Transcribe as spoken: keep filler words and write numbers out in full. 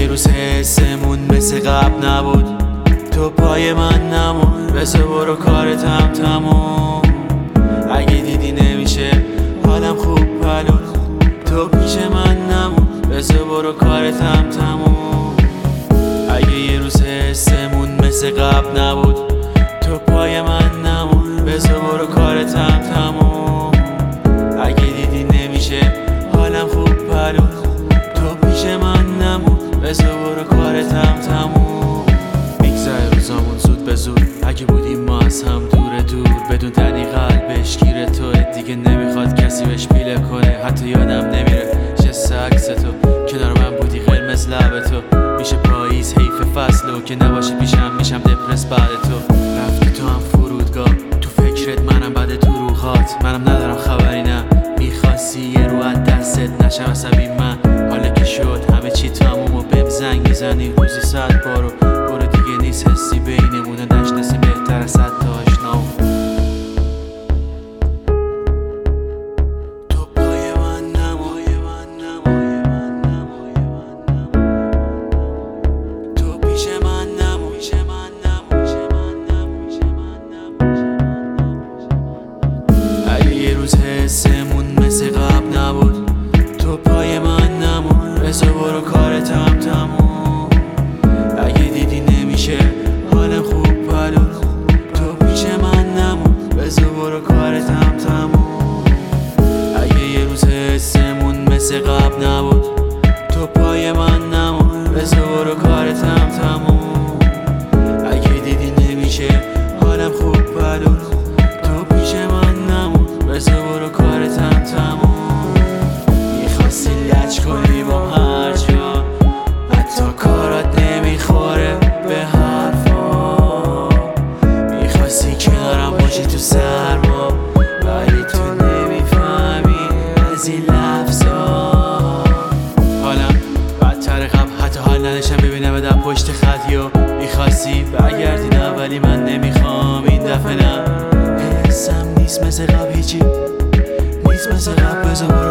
روز حسمون مثل قبل نبود، تو پای من نمون، بذار برو کارت هم تموم. اگه دیدی نمیشه حالم خوب پلود، تو پیش من نمون، بذار برو کارت هم تموم. اگه یه روز حسمون مثل قبل نبود، تو پای من نمون، بذار برو کارت هم تموم. اگه دیدی نمیشه حالم خوب پلود، تو پیش من نمون، بذار برو کارت هم تموم. میگذره روزامون زود به زود، اگه بودیم ما از هم دور دور، بدون دنی قلبش گیره توه، دیگه نمیخواد کسی بهش پیله کنه. حتی یادم نمیره جست عکس تو، کنار من بودی قرمز لب تو. میشه پاییز حیف فصل و که نباشی پیشم میشم دپرس بعد تو. رفتی تو هم فرودگاه، تو فکرت منم بعد تو روحات، منم ندارم خبری نه، میخواستی یه رو از دستت نشم عصبی من. حالا که شد همه چی تموم و بهم زنگ میزنی روزی صد بارو، برو دیگه نیست حسی بینمون و نشناسی بهتر از صد تا آشنام. حسمون مثل قبل نبود، تو پای من نمون، بذار برو کارت هم تموم. اگه دیدی نمیشه حالم خوب پلود، تو پیش من نمون، بذار برو کارت هم تموم. اگه یه روز حسمون مثل قبل نبود، تو پای من نمون، بذار برو کارت هم تموم. اگه دیدی نمیشه حالم خوب پلود، تو پیش من نمون، بذار برو کارت هم تموم. میخواستی لج کنی با هر جا، حتی کارات نمیخوره به حرفا. میخواستی کنارم باشی تو سرما، ولی تو نمیفهمی از این لفظا. حالم بدتر قبل، حتی حال نداشتم ببینم در پشت خط. یا میخواستی برگردی نه، ولی من نمیخوام این دفعه نه. حسم نیست مثل قبل، هیچی نیست مثل قبل، بذار برو